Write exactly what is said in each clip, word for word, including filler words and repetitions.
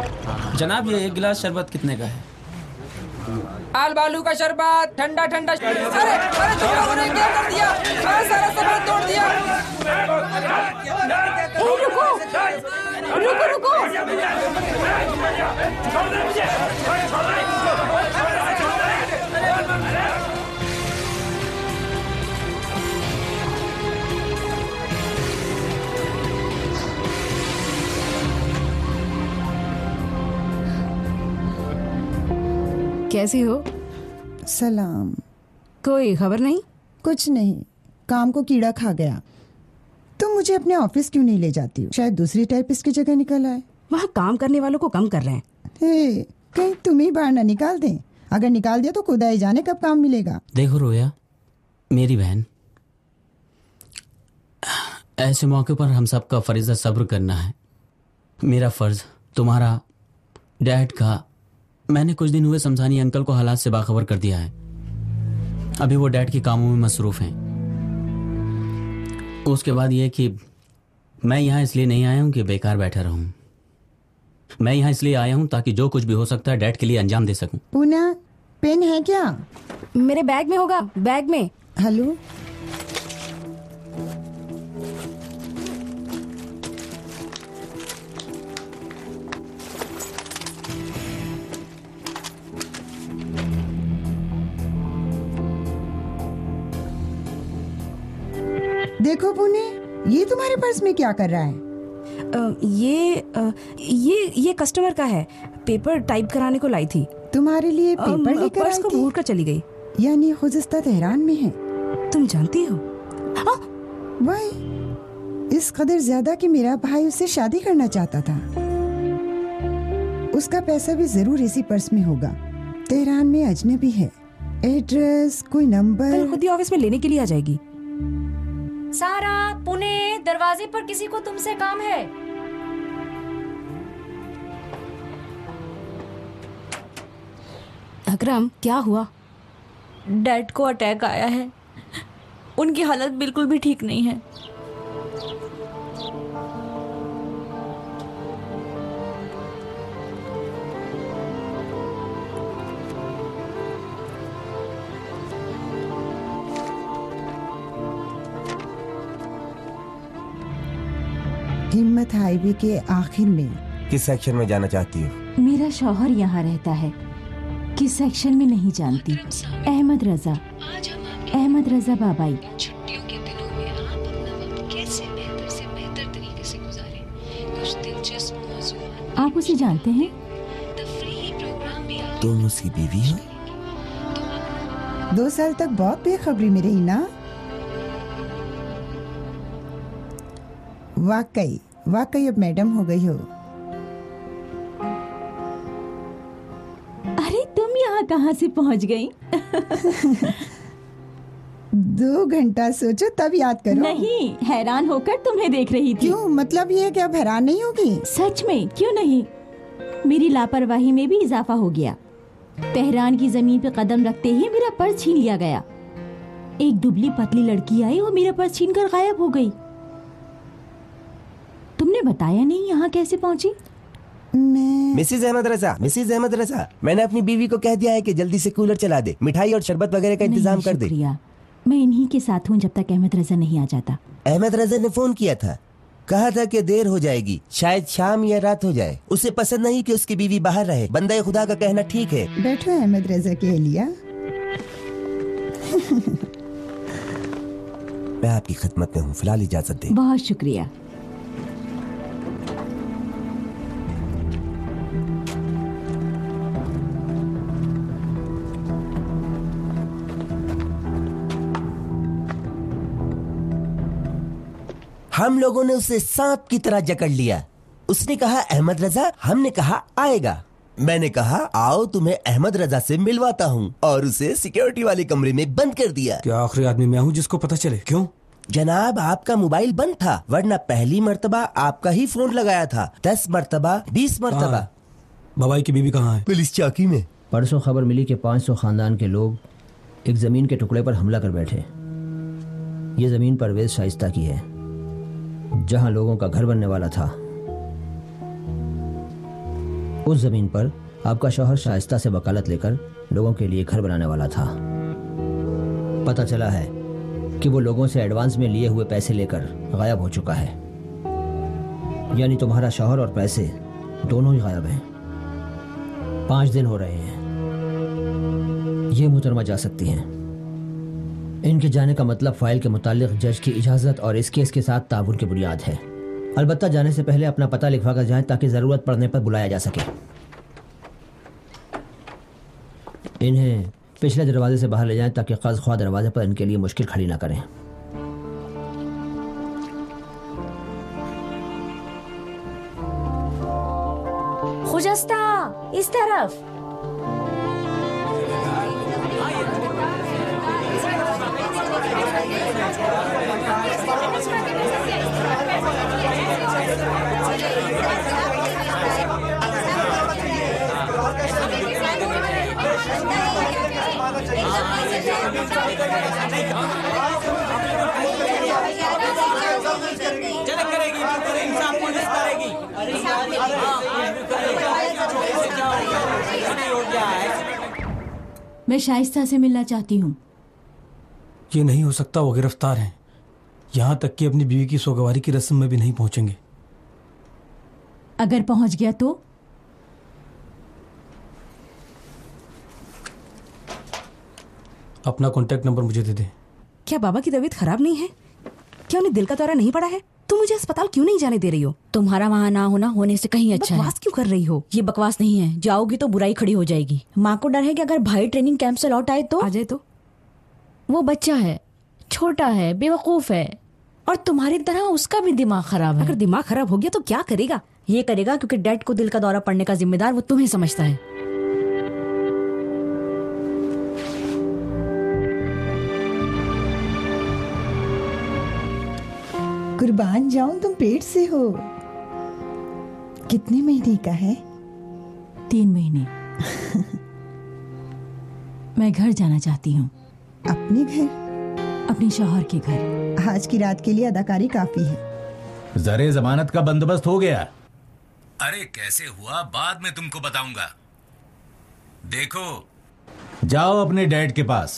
जनाब, ये एक गिलास शरबत कितने का है? आल बालू का शरबत, ठंडा ठंडा। अरे अरे तुम लोगों ने क्या कर दिया? अरे सारा सामान तोड़ दिया। ए, रुको रुको रुको। कैसी हो? सलाम। कोई खबर नहीं? कुछ नहीं, काम को कीड़ा खा गया। तुम मुझे अपने ऑफिस क्यों नहीं ले जाती हो? शायद दूसरी टाइपिस्ट की जगह निकल आए। वहाँ काम करने वालों को कम कर रहे हैं। हे, कहीं तुम ही बाहर ना निकाल दें। अगर निकाल दिया तो खुदा ही जाने कब काम मिलेगा। देखो रोया, मेरी बहन, ऐसे मौके पर हम सबका फर्ज सब्र करना है। मेरा फर्ज, तुम्हारा, डैड का। मैंने कुछ दिन हुए शमशानी अंकल को हालात से बाखबर कर दिया है। अभी वो डैड के कामों में मसरूफ हैं। उसके बाद ये कि मैं यहाँ इसलिए नहीं आया हूँ कि बेकार बैठा रहूँ। मैं यहाँ इसलिए आया हूँ ताकि जो कुछ भी हो सकता है डैड के लिए अंजाम दे सकूँ। पूना, पेन है क्या? मेरे बैग में होगा, बैग में। हेलो, देखो पुणे, ये तुम्हारे पर्स में क्या कर रहा है? आ, ये आ, ये ये कस्टमर का है। पेपर टाइप कराने को लाई थी। तुम्हारे लिए पेपर लेकर आई पर्स को थी? भूल कर चली गई। यानी खुजस्ता तेहरान में है। तुम जानती हो? वही, इस कदर ज्यादा कि मेरा भाई उससे शादी करना चाहता था। उसका पैसा भी जरूर इसी पर्स में होगा। तेहरान में अजनबी है। एड्रेस, कोई नंबर? खुद ही ऑफिस में लेने के लिए आ जाएगी। सारा, पुणे, दरवाजे पर किसी को तुमसे काम है। अकरम, क्या हुआ? डैड को अटैक आया है। उनकी हालत बिल्कुल भी ठीक नहीं है। हिम्मत हाईवे के आखिर में। किस सेक्शन में जाना चाहती हो? मेरा शौहर यहाँ रहता है। किस सेक्शन में नहीं जानती। अहमद रजा, अहमद रजा बाबाई। छुट्टियों के दिनों में आप अपना वक्त कैसे बेहतर से बेहतर तरीके से गुजारें, कुछ दिलचस्प मौजूद। आप उसे जानते हैं? तफरीही प्रोग्राम भी आप तुम उसकी बीवी हो? दो साल तक बहुत बेखबरी में रही ना? वाकई वाकई अब मैडम हो गई हो। अरे तुम यहाँ कहाँ से पहुँच गई? दो घंटा सोचो तब याद करो। नहीं, हैरान होकर तुम्हें देख रही थी। क्यों? मतलब ये कि अब हैरान नहीं होगी? सच में, क्यों नहीं। मेरी लापरवाही में भी इजाफा हो गया। तेहरान की जमीन पे कदम रखते ही मेरा पर्स छीन लिया गया। एक दुबली पतली लड़की आई और मेरा पर्स छीन कर गायब हो गई। तुमने बताया नहीं यहाँ कैसे पहुँची? मैं मिसेज अहमद रजा, मिसेज अहमद रजा, मैंने अपनी बीवी को कह दिया है कि जल्दी से कूलर चला दे, मिठाई और शरबत वगैरह का इंतजाम कर दे। शुक्रिया, मैं इन्हीं के साथ हूँ जब तक अहमद रजा नहीं आ जाता। अहमद रजा ने फोन किया था, कहा था कि देर हो जाएगी, शायद शाम या रात हो जाए। उसे पसंद नहीं कि उसकी बीवी बाहर रहे। बंदा खुदा का कहना ठीक है। बैठो अहमद रजा के एलिया। मैं आपकी खिदमत में हूँ, फिलहाल इजाजत दे। बहुत शुक्रिया। हम लोगों ने उसे सांप की तरह जकड़ लिया। उसने कहा अहमद रजा, हमने कहा आएगा। मैंने कहा आओ तुम्हें अहमद रजा से मिलवाता हूँ, और उसे सिक्योरिटी वाले कमरे में बंद कर दिया। क्या आखिरी आदमी मैं हूँ जिसको पता चले? क्यों? जनाब, आपका मोबाइल बंद था, वरना पहली मर्तबा आपका ही फोन लगाया था। दस मर्तबा, बीस मर्तबा। बाबाई की बीवी कहाँ है? पुलिस चौकी में। परसों खबर मिली कि पाँच सौ खानदान के लोग एक जमीन के टुकड़े पर हमला कर बैठे। ये जमीन परवेज शाइस्ता की है, जहां लोगों का घर बनने वाला था। उस जमीन पर आपका शौहर शाइस्ता से वकालत लेकर लोगों के लिए घर बनाने वाला था। पता चला है कि वो लोगों से एडवांस में लिए हुए पैसे लेकर गायब हो चुका है। यानी तुम्हारा शौहर और पैसे दोनों ही गायब हैं। पांच दिन हो रहे हैं। ये मुहतरमा जा सकती हैं। इनके जाने का मतलब फाइल के मुतालिक जज की इजाजत और इस केस के साथ ताबून की बुनियाद है। अलबत्ता जाने से पहले अपना पता लिखवा कर जाएं ताकि जरूरत पड़ने पर बुलाया जा सके। इन्हें पिछले दरवाजे से बाहर ले जाएं ताकि कर्ज ख्वाह दरवाजे पर इनके लिए मुश्किल खड़ी ना करें। खुजस्ता, इस तरफ। मैं शाइस्ता से मिलना चाहती हूँ। ये नहीं हो सकता, वो गिरफ्तार हैं। यहाँ तक कि अपनी बीवी की सोगवारी की रस्म में भी नहीं पहुंचेंगे। अगर पहुंच गया तो? अपना कॉन्टैक्ट नंबर मुझे दे दे। क्या बाबा की तबीयत खराब नहीं है? क्या उन्हें दिल का दौरा नहीं पड़ा है? तुम मुझे अस्पताल क्यों नहीं जाने दे रही हो? तुम्हारा वहाँ ना होना होने से कहीं अच्छा है। बकवास क्यों कर रही हो? ये बकवास नहीं है। जाओगी तो बुराई खड़ी हो जाएगी। माँ को डर है कि अगर भाई ट्रेनिंग कैंप से लौट आए तो आ जाए तो वो बच्चा है, छोटा है, बेवकूफ है और तुम्हारी तरह उसका भी दिमाग खराब है। अगर दिमाग खराब हो गया तो क्या करेगा? ये करेगा क्योंकि डैड को दिल का दौरा पड़ने का जिम्मेदार वो तुम्हें समझता है। कुर्बान जाऊं, तुम पेट से हो। कितने महीने का है? तीन महीने। मैं घर जाना चाहती हूँ। अपने घर? अपने शौहर के घर। आज की रात के लिए अदाकारी काफी है। जरे जमानत का बंदोबस्त हो गया? अरे कैसे हुआ बाद में तुमको बताऊंगा। देखो, जाओ अपने डैड के पास।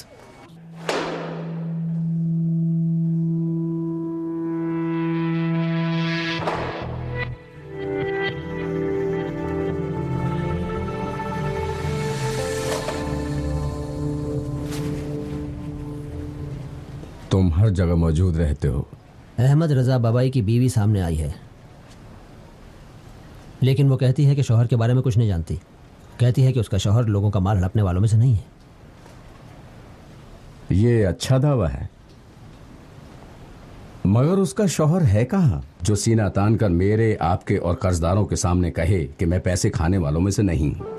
तुम हर जगह मौजूद रहते हो। अहमद रजा बाबाई की बीवी सामने आई है, लेकिन वो कहती है कि शौहर के बारे में कुछ नहीं जानती। कहती है कि उसका शौहर लोगों का माल हड़पने वालों में से नहीं है। ये अच्छा दावा है, मगर उसका शौहर है कहाँ जो सीना तान कर मेरे, आपके और कर्जदारों के सामने कहे कि मैं पैसे खाने वालों में से नहीं हूं।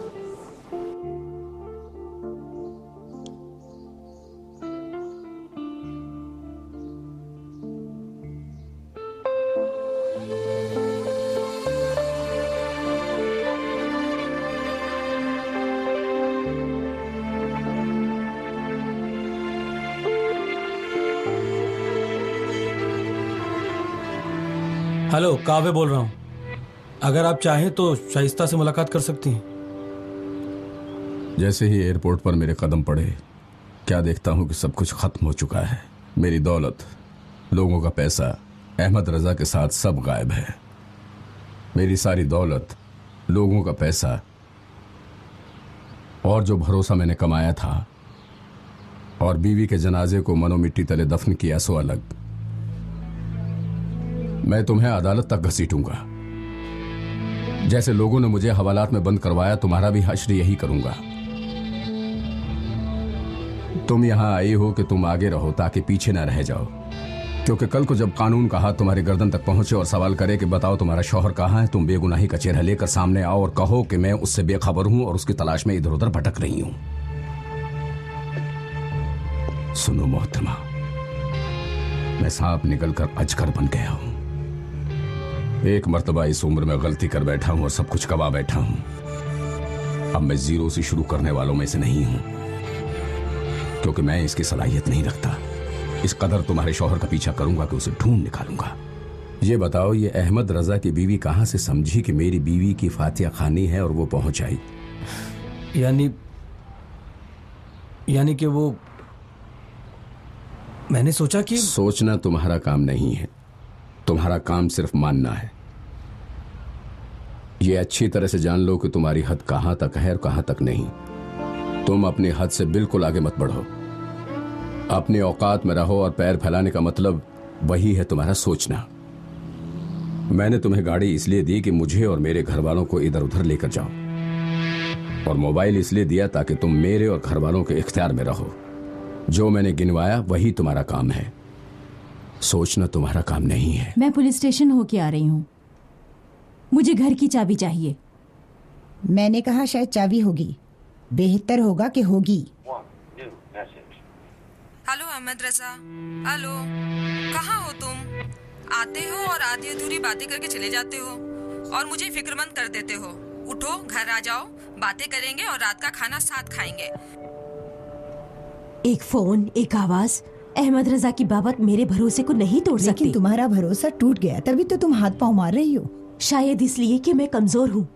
हेलो, कावे बोल रहा हूँ। अगर आप चाहें तो शाइस्ता से मुलाकात कर सकती हैं। जैसे ही एयरपोर्ट पर मेरे कदम पड़े, क्या देखता हूँ कि सब कुछ खत्म हो चुका है। मेरी दौलत, लोगों का पैसा, अहमद रजा के साथ सब गायब है। मेरी सारी दौलत, लोगों का पैसा और जो भरोसा मैंने कमाया था और बीवी के जनाजे को मनो मिट्टी तले दफन किया सो अलग। मैं तुम्हें अदालत तक घसीटूंगा। जैसे लोगों ने मुझे हवालात में बंद करवाया, तुम्हारा भी हश्र यही करूंगा। तुम यहां आई हो कि तुम आगे रहो ताकि पीछे ना रह जाओ, क्योंकि कल को जब कानून का हाथ तुम्हारी गर्दन तक पहुंचे और सवाल करे कि बताओ तुम्हारा शौहर कहां है, तुम बेगुनाही का चेहरा लेकर सामने आओ और कहो कि मैं उससे बेखबर हूं और उसकी तलाश में इधर उधर भटक रही हूं। सुनो मोहतरमा, मैं सांप निकलकर अजगर बन गया हूं। एक मर्तबा इस उम्र में गलती कर बैठा हूं और सब कुछ गवा बैठा हूं। अब मैं जीरो से शुरू करने वालों में से नहीं हूं, क्योंकि मैं इसकी सलाहियत नहीं रखता। इस कदर तुम्हारे शौहर का पीछा करूंगा कि उसे ढूंढ निकालूंगा। ये बताओ, ये अहमद रजा की बीवी कहां से समझी कि मेरी बीवी की फातिया खानी है और वो पहुंच आई? यानी यानी कि वो, मैंने सोचा कि सोचना तुम्हारा काम नहीं है, तुम्हारा काम सिर्फ मानना है। ये अच्छी तरह से जान लो कि तुम्हारी हद कहां तक है और कहां तक नहीं। तुम अपनी हद से बिल्कुल आगे मत बढ़ो, अपने औकात में रहो, और पैर फैलाने का मतलब वही है तुम्हारा सोचना। मैंने तुम्हें गाड़ी इसलिए दी कि मुझे और मेरे घर वालों को इधर उधर लेकर जाओ, और मोबाइल इसलिए दिया ताकि तुम मेरे और घर वालों के इख्तियार में रहो। जो मैंने गिनवाया वही तुम्हारा काम है, सोचना तुम्हारा काम नहीं है। मैं पुलिस स्टेशन होके आ रही हूँ, मुझे घर की चाबी चाहिए। मैंने कहा शायद चाबी होगी, बेहतर होगा कि होगी। हेलो अहमद रजा, हेलो, कहाँ हो तुम? आते हो और आधी अधूरी बातें करके चले जाते हो और मुझे फिक्रमंद कर देते हो। उठो, घर आ जाओ, बातें करेंगे और रात का खाना साथ खाएंगे। एक फोन, एक आवाज, अहमद रजा की बाबत मेरे भरोसे को नहीं तोड़ सकती। लेकिन तुम्हारा भरोसा टूट गया, तभी तो तुम हाथ पांव मार रही हो। शायद इसलिए कि मैं कमजोर हूँ।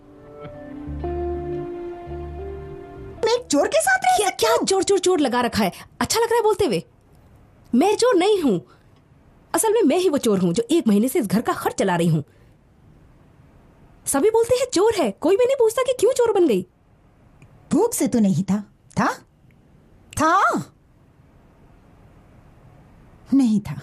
मैं एक चोर के साथ रह क्या, क्या चोर चोर चोर लगा रखा है? अच्छा लग रहा है बोलते हुए? मैं चोर नहीं हूँ, असल में मैं ही वो चोर हूँ जो एक महीने से इस घर का खर्च चला रही हूँ। सभी बोलते हैं चोर है, कोई भी नहीं पूछता कि क्यों चोर बन गई। भूख से तो नहीं था? था? था? नहीं था।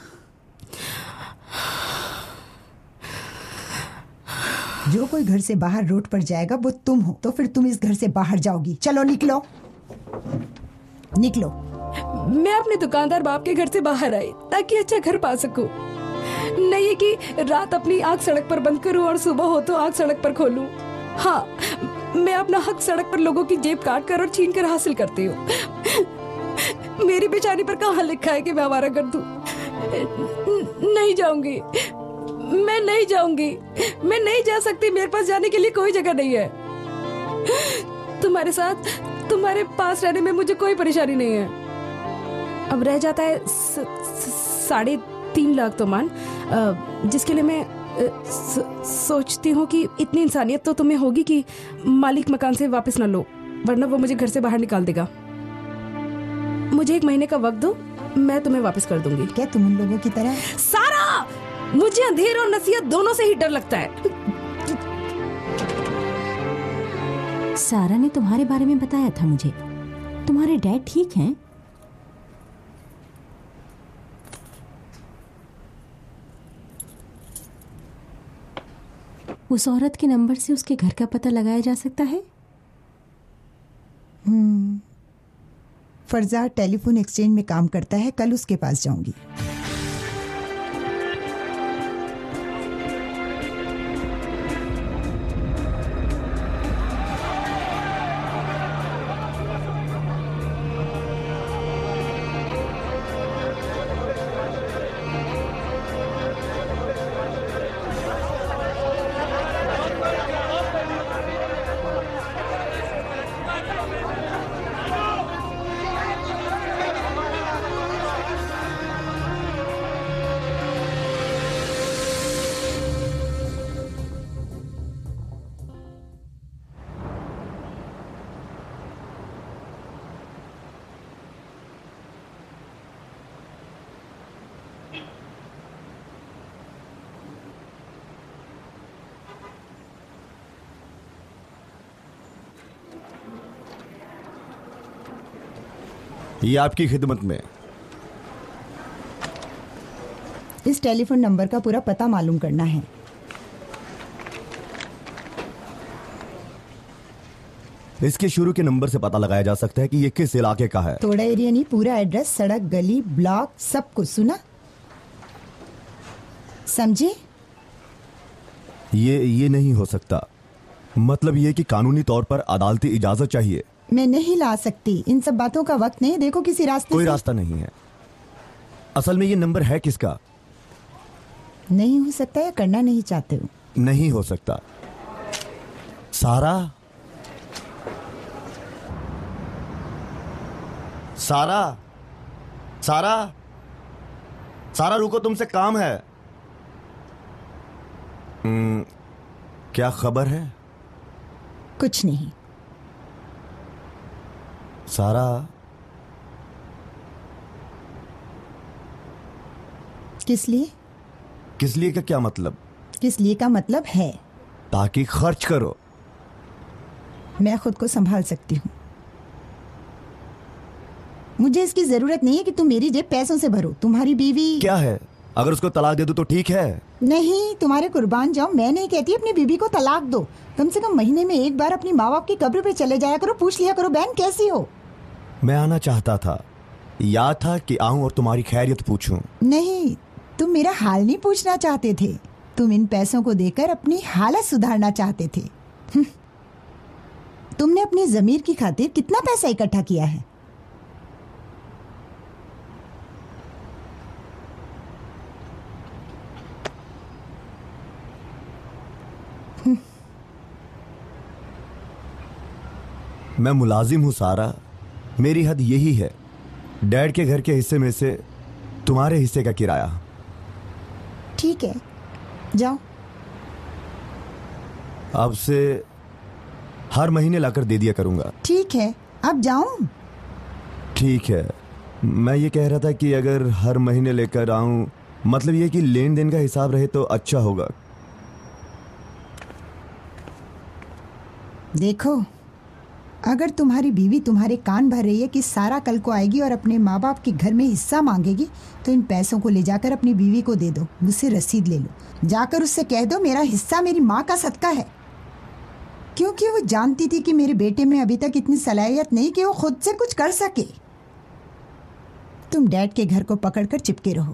जो कोई घर से बाहर रोड पर जाएगा वो तुम हो, तो फिर तुम इस घर से बाहर जाओगी। चलो निकलो, निकलो। मैं अपने दुकानदार बाप के घर से बाहर आई ताकि अच्छा घर पा सकूं, नहीं कि रात अपनी आंख सड़क पर बंद करूं और सुबह हो तो आंख सड़क पर खोलूं। हाँ, मैं अपना हक सड़क पर लोगों की जेब काट कर और छीन कर हासिल करती हूँ। मेरी बेचारी पर कहाँ लिखा है कि मैं आवारा कर दूं? नहीं जाऊंगी, मैं नहीं जाऊंगी, मैं नहीं जा सकती। मेरे पास जाने के लिए कोई जगह नहीं है। तुम्हारे साथ, तुम्हारे पास रहने में मुझे कोई परेशानी नहीं है। अब रह जाता है साढ़े तीन लाख तो मान, जिसके लिए मैं सो, सोचती हूँ कि इतनी इंसानियत तो तुम्हें होगी कि मालिक मकान से वापस न लो, वरना वो मुझे घर से बाहर निकाल देगा। मुझे एक महीने का वक्त दो, मैं तुम्हें वापस कर दूंगी। क्या तुम उन लोगों की तरह? सारा, मुझे अंधेर और नसीहत दोनों से ही डर लगता है। सारा ने तुम्हारे बारे में बताया था मुझे। तुम्हारे डैड ठीक हैं? उस औरत के नंबर से उसके घर का पता लगाया जा सकता है? हम्म, फरजाद टेलीफोन एक्सचेंज में काम करता है, कल उसके पास जाऊंगी। ये आपकी खिदमत में। इस टेलीफोन नंबर का पूरा पता मालूम करना है। इसके शुरू के नंबर से पता लगाया जा सकता है कि ये किस इलाके का है। थोड़ा एरिया नहीं, पूरा एड्रेस, सड़क, गली, ब्लॉक, सब कुछ सुना, समझे? ये ये नहीं हो सकता। मतलब ये कि कानूनी तौर पर अदालती इजाजत चाहिए। मैं नहीं ला सकती, इन सब बातों का वक्त नहीं। देखो किसी रास्ते कोई से... रास्ता नहीं है। असल में ये नंबर है किसका? नहीं हो सकता या करना नहीं चाहते हो? नहीं हो सकता। सारा, सारा, सारा, सारा रुको, तुमसे काम है। हम्म, क्या खबर है? कुछ नहीं। सारा, किस लिए? किस लिए का क्या मतलब? किस लिए का मतलब है ताकि खर्च करो। मैं खुद को संभाल सकती हूँ। मुझे इसकी जरूरत नहीं है कि तुम मेरी जेब पैसों से भरो। तुम्हारी बीवी क्या है? अगर उसको तलाक दे दो तो ठीक है। नहीं, तुम्हारे कुर्बान जाओ, मैं नहीं कहती अपनी बीवी को तलाक दो। कम से कम महीने में एक बार अपनी माँ बाप की कब्र पे चले जाया करो, पूछ लिया करो बहन कैसी हो। मैं आना चाहता था, याद था कि आऊं और तुम्हारी खैरियत पूछूं। नहीं, तुम मेरा हाल नहीं पूछना चाहते थे, तुम इन पैसों को देकर अपनी हालत सुधारना चाहते थे। तुमने अपनी जमीर की खातिर कितना पैसा इकट्ठा किया है? मैं मुलाजिम हूं सारा, मेरी हद यही है। डैड के घर के हिस्से में से तुम्हारे हिस्से का किराया। ठीक है, जाओ। अब से हर महीने लाकर दे दिया करूंगा। ठीक है, अब जाऊं? ठीक है। मैं ये कह रहा था कि अगर हर महीने लेकर आऊं, मतलब ये कि लेन देन का हिसाब रहे तो अच्छा होगा। देखो, अगर तुम्हारी बीवी तुम्हारे कान भर रही है कि सारा कल को आएगी और अपने माँ बाप के घर में हिस्सा मांगेगी, तो इन पैसों को ले जाकर अपनी बीवी को दे दो, मुझसे रसीद ले लो। जाकर उससे कह दो मेरा हिस्सा मेरी माँ का सदका है, क्योंकि वो जानती थी कि मेरे बेटे में अभी तक इतनी सलाहियत नहीं कि वो खुद से कुछ कर सके। तुम डैड के घर को पकड़कर चिपके रहो।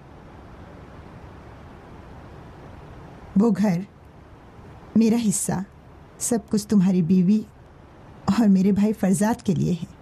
वो घर, मेरा हिस्सा, सब कुछ तुम्हारी बीवी और मेरे भाई फरजाद के लिए है।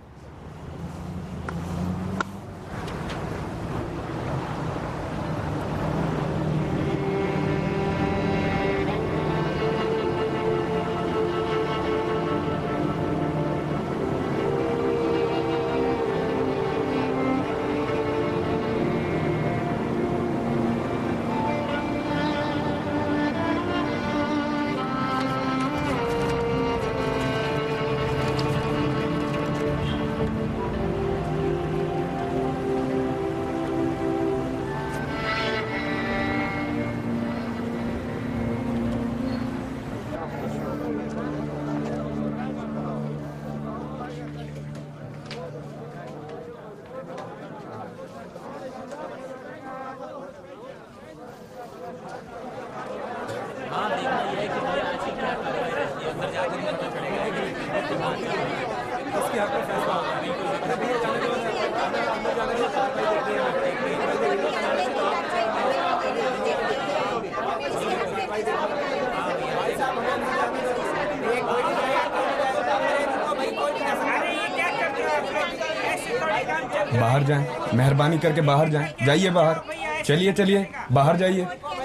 बाहर जाएं, मेहरबानी करके बाहर जाएं। जाइए बाहर, चलिए चलिए बाहर जाइए,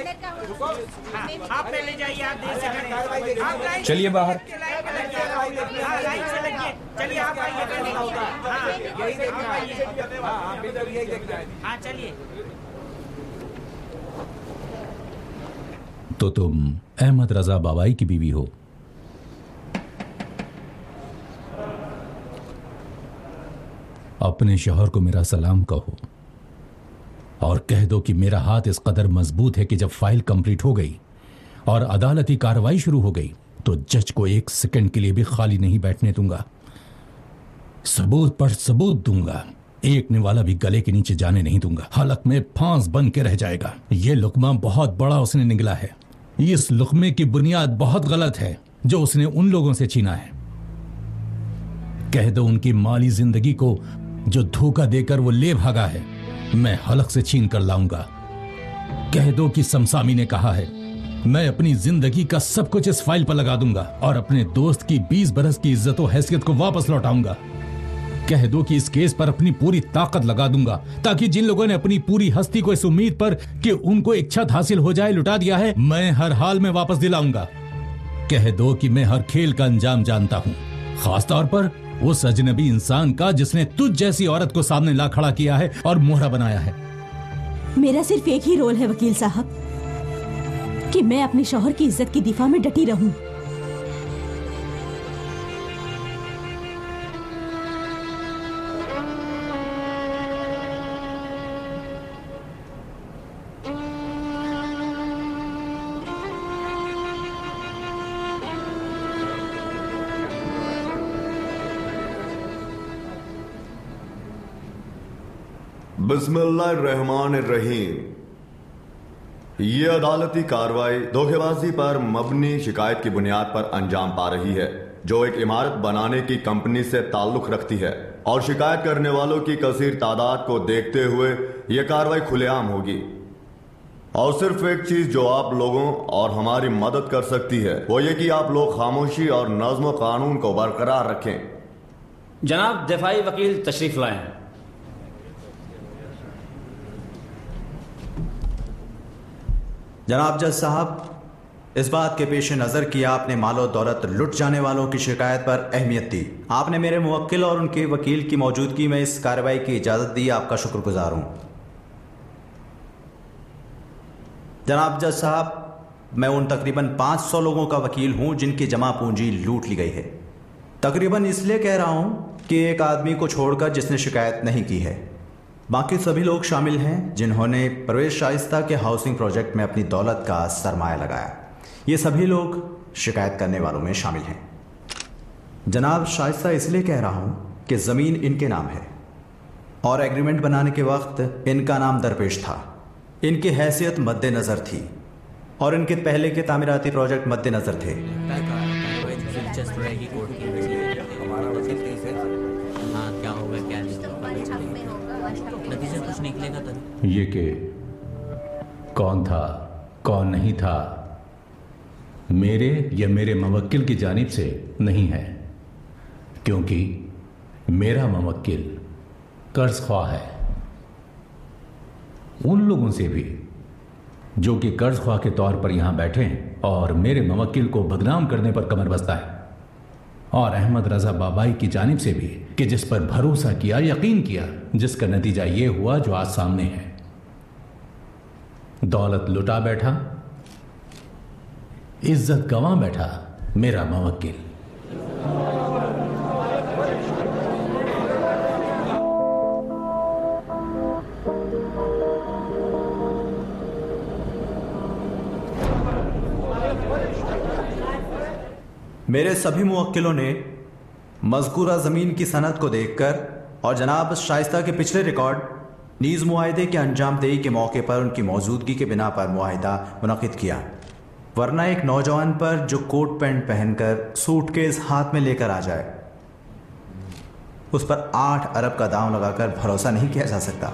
चलिए बाहर। तो तुम अहमद रजा बाबाई की बीवी हो? अपने शौहर को मेरा सलाम कहो और कह दो कि मेरा हाथ इस कदर मजबूत है कि जब फाइल कंप्लीट हो गई और अदालती कार्रवाई शुरू हो गई तो जज को एक सेकंड के लिए भी खाली नहीं बैठने दूंगा। सबूत पर सबूत दूंगा, एक निवाला भी गले के नीचे जाने नहीं दूंगा। हलक में फांस बन के रह जाएगा। ये लुकमा बहुत बड़ा उसने निगला है। इस लुकमे की बुनियाद बहुत गलत है जो उसने उन लोगों से छीना है। कह दो उनकी माली जिंदगी को जो धोखा देकर वो ले भागा है, मैं हलक से छीन कर लाऊंगा। कह दो कि समसामी ने कहा है, मैं अपनी जिंदगी का सब कुछ इस फाइल पर लगा दूंगा और अपने दोस्त की बीस बरस की इज्जत और हैसियत को वापस लौटाऊंगा। कह दो कि इस केस पर अपनी पूरी ताकत लगा दूंगा ताकि जिन लोगों ने अपनी पूरी हस्ती को इस उम्मीद पर कि उनको एक छत हासिल हो जाए लुटा दिया है, मैं हर हाल में वापस दिलाऊंगा। कह दो कि मैं हर खेल का अंजाम जानता हूं, खासतौर पर उस अजनबी इंसान का जिसने तुझ जैसी औरत को सामने ला खड़ा किया है और मोहरा बनाया है। मेरा सिर्फ एक ही रोल है वकील साहब कि मैं अपने शौहर की इज्जत की दिफा में डटी रहूं। बिस्मिल्लाहिर्रहमानिर्रहीम। ये अदालती कार्रवाई धोखेबाजी पर मबनी शिकायत की बुनियाद पर अंजाम पा रही है जो एक इमारत बनाने की कंपनी से ताल्लुक रखती है, और शिकायत करने वालों की कसीर तादाद को देखते हुए ये कार्रवाई खुलेआम होगी। और सिर्फ एक चीज जो आप लोगों और हमारी मदद कर सकती है वो ये कि आप लोग खामोशी और नज्म कानून को बरकरार रखें। जनाब दफाई वकील तशरीफ लाएं। जनाब जज साहब, इस बात के पेश नज़र कि आपने मालो दौलत लुट जाने वालों की शिकायत पर अहमियत दी, आपने मेरे मुवक्किल और उनके वकील की मौजूदगी में इस कार्रवाई की इजाज़त दी, आपका शुक्रगुजार हूँ। जनाब जज साहब, मैं उन तकरीबन पाँच सौ लोगों का वकील हूँ जिनकी जमा पूंजी लूट ली गई है। तकरीबन इसलिए कह रहा हूँ कि एक आदमी को छोड़कर जिसने शिकायत नहीं की है, बाकी सभी लोग शामिल हैं जिन्होंने परवेज शाइस्ता के हाउसिंग प्रोजेक्ट में अपनी दौलत का सरमाया लगाया। ये सभी लोग शिकायत करने वालों में शामिल हैं। जनाब शाइस्ता इसलिए कह रहा हूं कि ज़मीन इनके नाम है और एग्रीमेंट बनाने के वक्त इनका नाम दरपेश था, इनकी हैसियत मद्देनज़र थी और इनके पहले के तामीराती प्रोजेक्ट मद्देनज़र थे। ये कि कौन था कौन नहीं था मेरे या मेरे मुवक्किल की जानिब से नहीं है, क्योंकि मेरा मुवक्किल कर्ज ख्वाह है। उन लोगों से भी जो कि कर्ज ख्वाह के तौर पर यहां बैठे हैं और मेरे मुवक्किल को बदनाम करने पर कमर बस्ता है, और अहमद रजा बाबाई की जानिब से भी कि जिस पर भरोसा किया, यकीन किया, जिसका नतीजा यह हुआ जो आज सामने है। दौलत लुटा बैठा, इज्जत गंवा बैठा मेरा मुवक्किल। मेरे सभी मुवक्किलों ने मज़कूरा ज़मीन की सनद को देखकर और जनाब शाइस्ता के पिछले रिकॉर्ड नीज़ मुआहिदे के अंजामदेही के मौके पर उनकी मौजूदगी के बिना पर मुआहिदा मुनक़िद किया, वरना एक नौजवान पर जो कोट पैंट पहनकर सूटकेस हाथ में लेकर आ जाए उस पर आठ अरब का दाम लगाकर भरोसा नहीं किया जा सकता।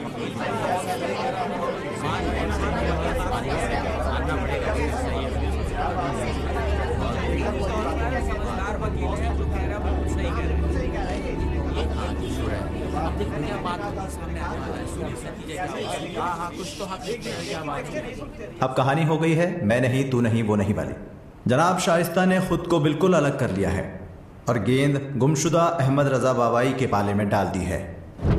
अब कहानी हो गई है मैं नहीं तू नहीं वो नहीं वाली। जनाब शाइस्ता ने खुद को बिल्कुल अलग कर लिया है और गेंद गुमशुदा अहमद रजा बाबाई के पाले में डाल दी है।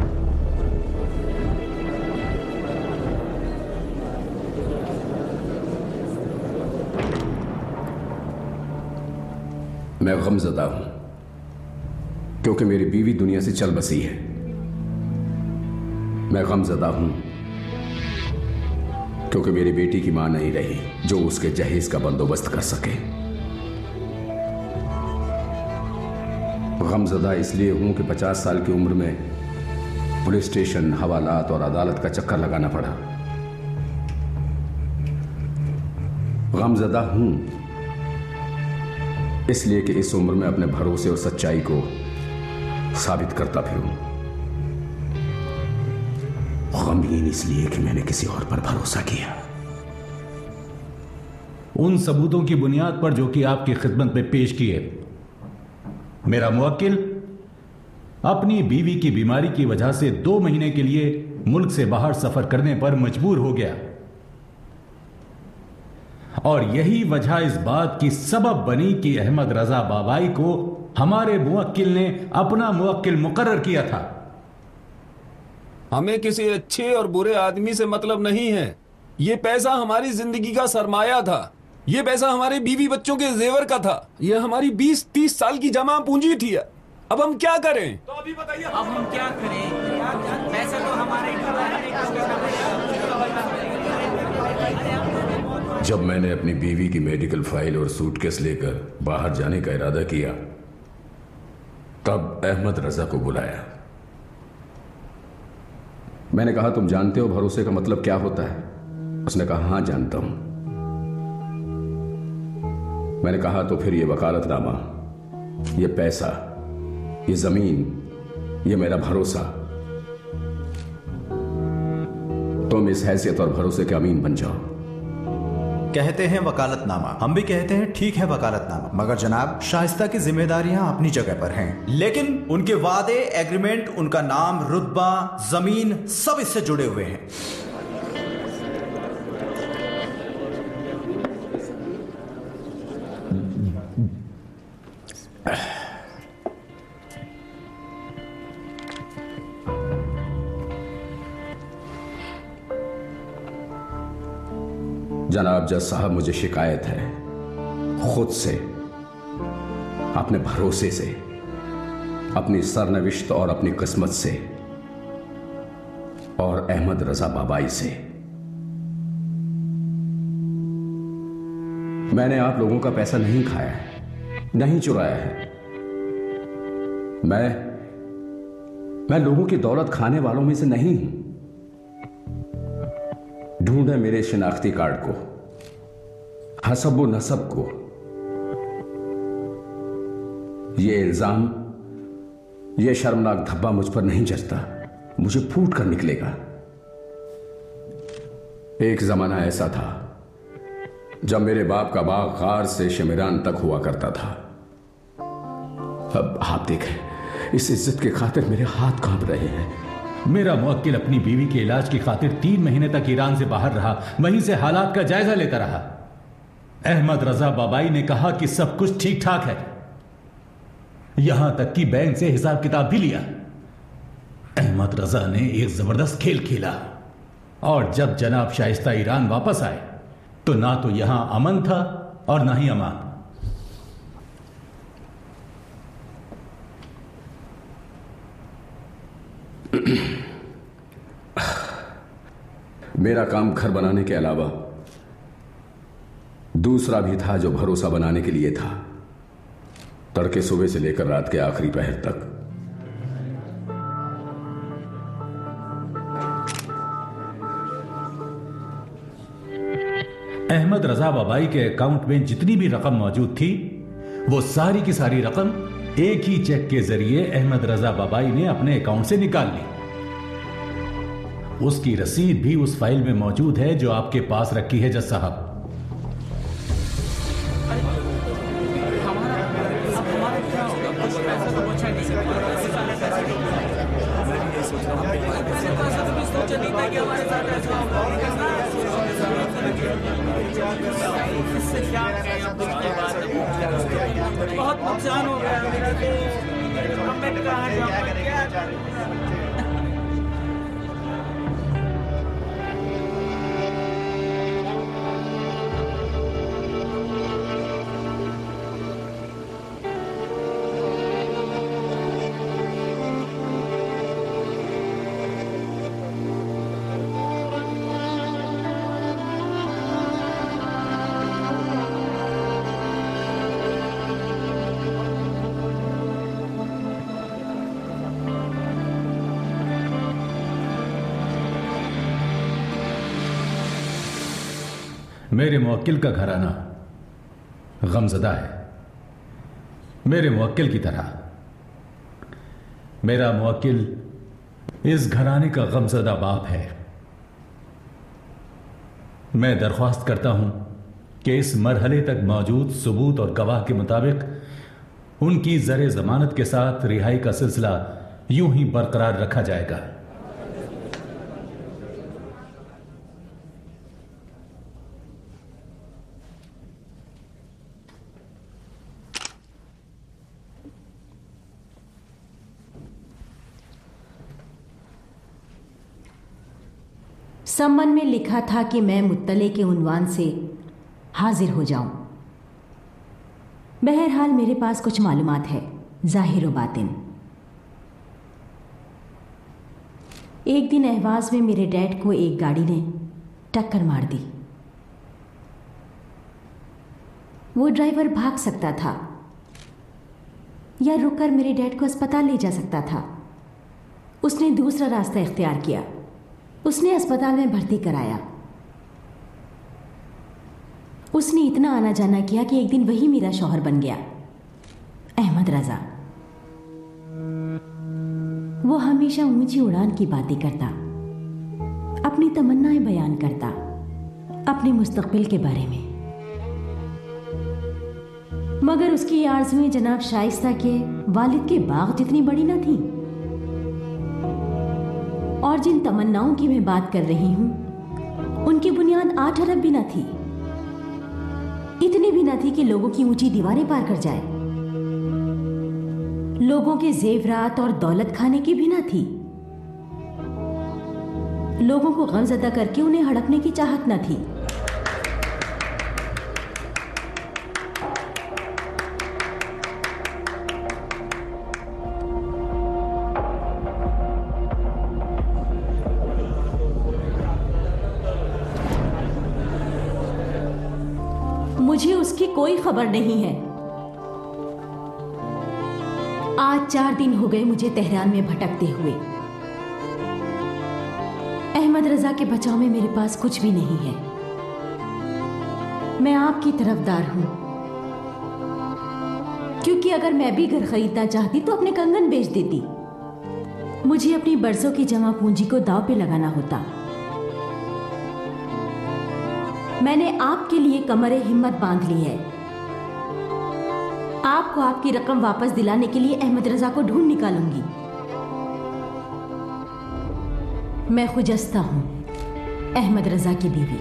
मैं गमज़दा हूं क्योंकि मेरी बीवी दुनिया से चल बसी है। मैं गमज़दा हूं क्योंकि मेरी बेटी की मां नहीं रही जो उसके जहेज का बंदोबस्त कर सके। गमज़दा इसलिए हूं कि पचास साल की उम्र में पुलिस स्टेशन, हवालात और अदालत का चक्कर लगाना पड़ा। गमज़दा हूं इसलिए कि इस उम्र में अपने भरोसे और सच्चाई को साबित करता फिरूं। गमगीन इसलिए कि मैंने किसी और पर भरोसा किया। उन सबूतों की बुनियाद पर जो कि आपकी खिदमत में पेश किए, मेरा मुवक्किल अपनी बीवी की बीमारी की वजह से दो महीने के लिए मुल्क से बाहर सफर करने पर मजबूर हो गया, और यही वजह इस बात की सबब बनी कि अहमद रजा बाबाई को हमारे मुवक्किल ने अपना मुवक्किल मुकर्रर किया था। हमें किसी अच्छे और बुरे आदमी से मतलब नहीं है, ये पैसा हमारी जिंदगी का सरमाया था, ये पैसा हमारे बीवी बच्चों के जेवर का था, ये हमारी बीस तीस साल की जमा पूंजी थी। अब हम क्या करें? तो अभी बताइए अब हम क्या करें? पैसे तो हमारे जब मैंने अपनी बीवी की मेडिकल फाइल और सूटकेस लेकर बाहर जाने का इरादा किया, तब अहमद रजा को बुलाया। मैंने कहा, तुम जानते हो भरोसे का मतलब क्या होता है? उसने कहा, हां जानता हूं। मैंने कहा, तो फिर ये वकालतनामा, ये पैसा, ये जमीन, ये मेरा भरोसा, तुम इस हैसियत और भरोसे के अमीन बन जाओ। कहते हैं वकालतनामा, हम भी कहते हैं ठीक है वकालतनामा, मगर जनाब शाइस्ता की जिम्मेदारियां अपनी जगह पर हैं, लेकिन उनके वादे, एग्रीमेंट, उनका नाम, रुतबा, जमीन सब इससे जुड़े हुए हैं। जनाब जज साहब, मुझे शिकायत है खुद से, अपने भरोसे से, अपनी सरनविश्त और अपनी किस्मत से, और अहमद रजा बाबाई से। मैंने आप लोगों का पैसा नहीं खाया है, नहीं चुराया है। मैं मैं लोगों की दौलत खाने वालों में से नहीं हूं। ढूंढे मेरे शिनाख्ती कार्ड को, हसब नसब को। ये इल्जाम, ये शर्मनाक धब्बा मुझ पर नहीं जचता, मुझे फूट कर निकलेगा। एक जमाना ऐसा था जब मेरे बाप का बाग गार से शमिरान तक हुआ करता था। अब आप देखें, इस इज्जत की खातिर मेरे हाथ कांप रहे हैं। मेरा मुवक्किल अपनी बीवी के इलाज की खातिर तीन महीने तक ईरान से बाहर रहा, वहीं से हालात का जायजा लेता रहा। अहमद रजा बाबाई ने कहा कि सब कुछ ठीक ठाक है, यहां तक कि बैंक से हिसाब किताब भी लिया। अहमद रजा ने एक जबरदस्त खेल खेला, और जब जनाब शाइस्ता ईरान वापस आए तो ना तो यहां अमन था और ना ही अमान। मेरा काम घर बनाने के अलावा दूसरा भी था जो भरोसा बनाने के लिए था, तड़के सुबह से लेकर रात के आखिरी पहर तक। अहमद रजा बाबाई के अकाउंट में जितनी भी रकम मौजूद थी, वो सारी की सारी रकम एक ही चेक के जरिए अहमद रजा बाबाई ने अपने अकाउंट से निकाल ली। उसकी रसीद भी उस फाइल में मौजूद है जो आपके पास रखी है जज साहब। बहुत नुकसान हो गया मेरा, तो अब मैं कहाँ जाऊँ, क्या करूँ? मेरे मुवक्किल का घराना गमजदा है, मेरे मुवक्किल की तरह। मेरा मुवक्किल इस घराने का गमजदा बाप है। मैं दरख्वास्त करता हूं कि इस मरहले तक मौजूद सबूत और गवाह के मुताबिक उनकी ज़र जमानत के साथ रिहाई का सिलसिला यूं ही बरकरार रखा जाएगा। सम्मन में लिखा था कि मैं मुत्तले के उन्वान से हाजिर हो जाऊं। बहरहाल मेरे पास कुछ मालूमात है, जाहिर व बातिन। एक दिन अहवाज में मेरे डैड को एक गाड़ी ने टक्कर मार दी। वो ड्राइवर भाग सकता था या रुककर मेरे डैड को अस्पताल ले जा सकता था। उसने दूसरा रास्ता इख्तियार किया। उसने अस्पताल में भर्ती कराया। उसने इतना आना जाना किया कि एक दिन वही मेरा शौहर बन गया, अहमद रजा। वो हमेशा ऊंची उड़ान की बातें करता, अपनी तमन्नाएं बयान करता, अपने मुस्तकबिल के बारे में। मगर उसकी आरज़ुएं जनाब शाइस्ता के वालिद के बाग जितनी बड़ी ना थी। और जिन तमन्नाओं की मैं बात कर रही हूं उनकी बुनियाद आठ अरब भी ना थी। इतनी भी ना थी कि लोगों की ऊंची दीवारें पार कर जाए। लोगों के जेवरात और दौलत खाने की भी ना थी। लोगों को गमज़दा करके उन्हें हड़पने की चाहत न थी। मुझे उसकी कोई खबर नहीं है। आज चार दिन हो गए मुझे तेहरान में भटकते हुए। अहमद रजा के बचाव में मेरे पास कुछ भी नहीं है। मैं आपकी तरफदार हूं, क्योंकि अगर मैं भी घर खरीदना चाहती तो अपने कंगन बेच देती। मुझे अपनी बरसों की जमा पूंजी को दांव पे लगाना होता। मैंने आपके लिए कमरे हिम्मत बांध ली है। आपको आपकी रकम वापस दिलाने के लिए अहमद रजा को ढूंढ निकालूंगी। मैं खुजस्ता हूं, अहमद रजा की बीवी।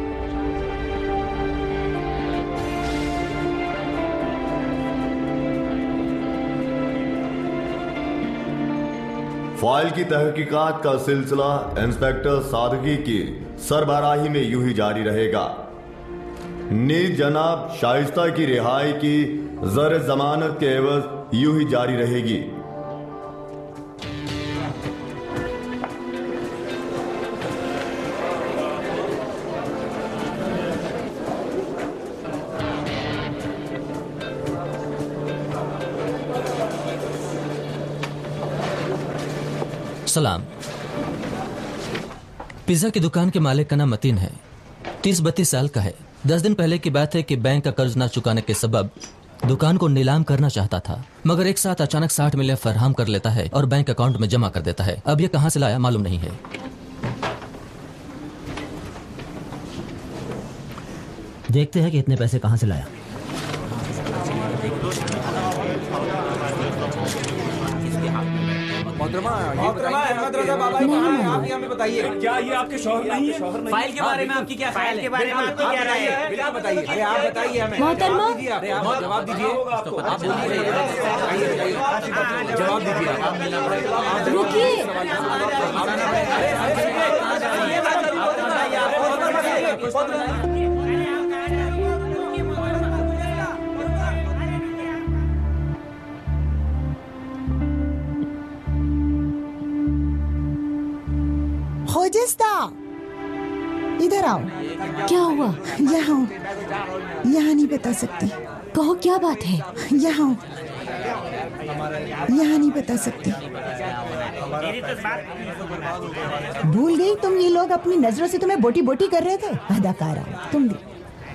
फाइल की तहकीकात का सिलसिला इंस्पेक्टर सादगी की सरबराही में यूं ही जारी रहेगा। नीज जनाब शाइस्ता की रिहाई की ज़र जमानत के एवज यूं ही जारी रहेगी। सलाम। पिज्जा की दुकान के मालिक का नाम मतीन है। तीस बत्तीस साल का है। दस दिन पहले की बात है कि बैंक का कर्ज ना चुकाने के सबब दुकान को नीलाम करना चाहता था, मगर एक साथ अचानक साठ मिलियन फराहम कर लेता है और बैंक अकाउंट में जमा कर देता है। अब यह कहां से लाया मालूम नहीं है। देखते हैं कि इतने पैसे कहां से लाया। अहमद रजा बाबा ही कहाँ हैं? आप ही हमें बताइए। क्या ये आपके शौहर नहीं है? फाइल के बारे में आपकी क्या ख्याल है? के बारे में आपकी क्या राय है? बिल्कुल बताइए। अरे आप बताइए हमें। मोहतरमा, अरे आप जवाब दीजिए। आप जवाब दीजिए। रुकिए। खोजस्ता, इधर आओ। क्या हुआ? यहाँ यहाँ नहीं बता सकती। कहो क्या बात है? यहाँ यहाँ नहीं बता सकती। भूल गई तुम? ये लोग अपनी नजरों से तुम्हें बोटी बोटी कर रहे थे। अदाकारा तुम भी।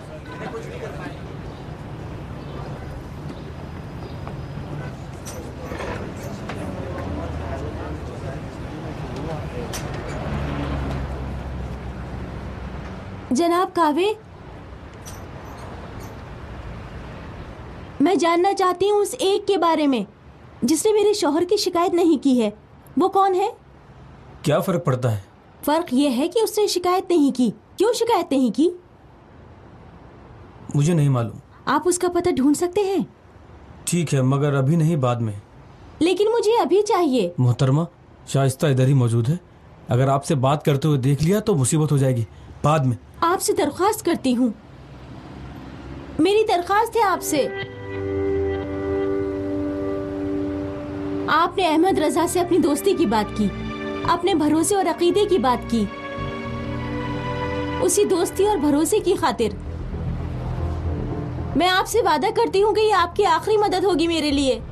जनाब कावे, मैं जानना चाहती हूँ उस एक के बारे में जिसने मेरे शौहर की शिकायत नहीं की है। वो कौन है? क्या फर्क पड़ता है? फर्क यह है कि उसने शिकायत नहीं की। क्यों शिकायत नहीं की? मुझे नहीं मालूम। आप उसका पता ढूंढ सकते हैं? ठीक है, मगर अभी नहीं, बाद में। लेकिन मुझे अभी चाहिए। मोहतरमा, शाइस्ता इधर ही मौजूद है। अगर आपसे बात करते हुए देख लिया तो मुसीबत हो जाएगी बाद में। आपसे दरख्वास्त करती हूँ, मेरी दरख्वास्त है आपसे। आपने अहमद रजा से अपनी दोस्ती की बात की, अपने भरोसे और अकीदे की बात की। उसी दोस्ती और भरोसे की खातिर मैं आपसे वादा करती हूँ कि ये आपकी आखिरी मदद होगी मेरे लिए।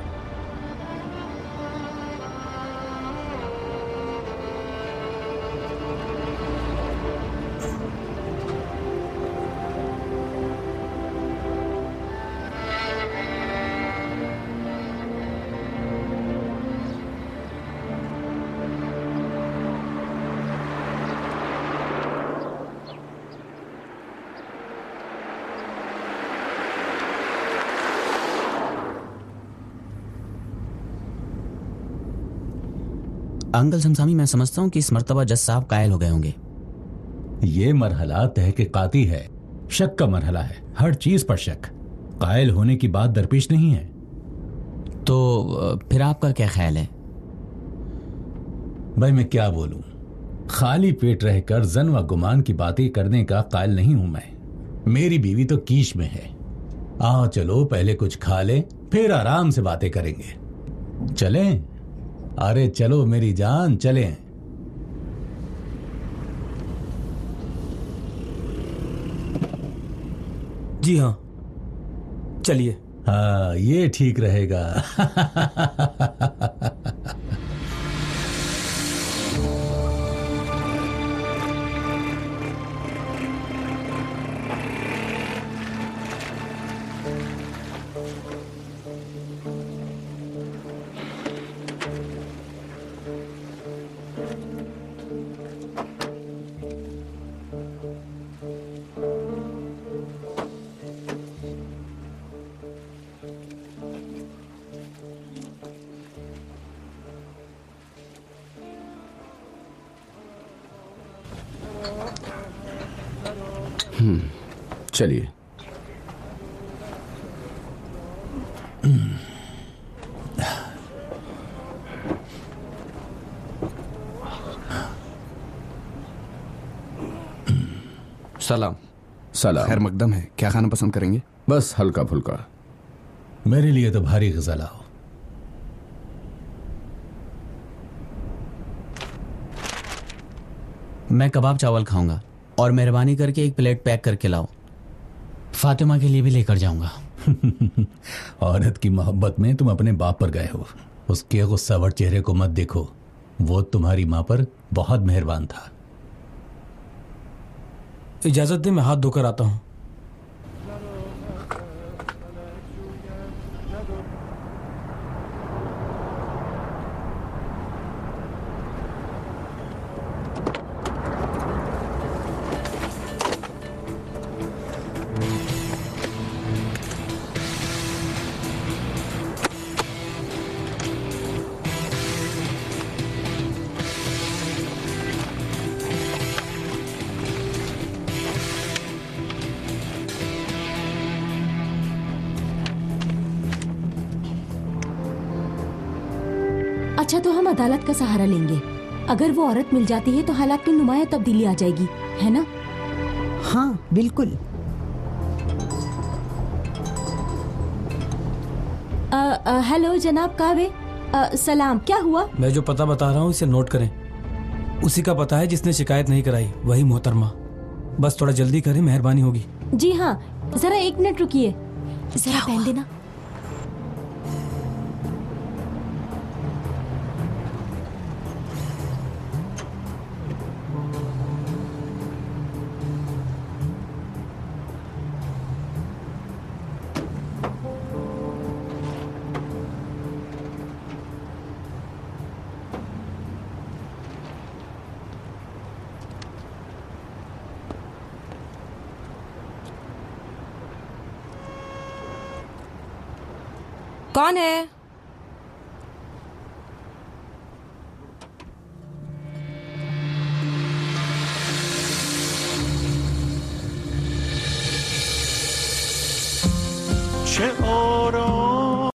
अंकल शमशामी, मैं समझता हूँ कि इस मर्तबा जज साहब कायल हो गए होंगे। ये मरहला तहकीकाती है, शक का मरहला है, हर चीज पर शक। कायल होने की बात दरपेश नहीं है। तो फिर आपका क्या ख्याल है? भाई मैं क्या बोलूं, खाली पेट रहकर जन व गुमान की बातें करने का कायल नहीं हूं मैं। मेरी बीवी तो कीश में है। आओ चलो पहले कुछ खा ले, फिर आराम से बातें करेंगे। चलें? अरे चलो मेरी जान, चलें। जी हाँ चलिए। हाँ ये ठीक रहेगा। हम्म, चलिए। सलाम। सलाम। खैर मकदम है, क्या खाना पसंद करेंगे? बस हल्का फुल्का। मेरे लिए तो भारी ग़िज़ा लाओ। मैं कबाब चावल खाऊंगा और मेहरबानी करके एक प्लेट पैक करके लाओ। फातिमा के लिए भी लेकर जाऊंगा। औरत की मोहब्बत में तुम अपने बाप पर गए हो। उसके गुस्सावर चेहरे को मत देखो, वो तुम्हारी माँ पर बहुत मेहरबान था। इजाजत दे, मैं हाथ धोकर आता हूँ। अच्छा तो हम अदालत का सहारा लेंगे। अगर वो औरत मिल जाती है तो हालात में नुमाया तब्दीली आ जाएगी, है ना? हाँ बिल्कुल। अ, अ, हेलो जनाब कावे। अ, सलाम। क्या हुआ? मैं जो पता बता रहा हूँ इसे नोट करें। उसी का पता है जिसने शिकायत नहीं कराई, वही मोहतरमा। बस थोड़ा जल्दी करें, मेहरबानी होगी। जी हाँ, जरा एक मिनट रुकिए, जरा पहन देना। कौन है? چه آرام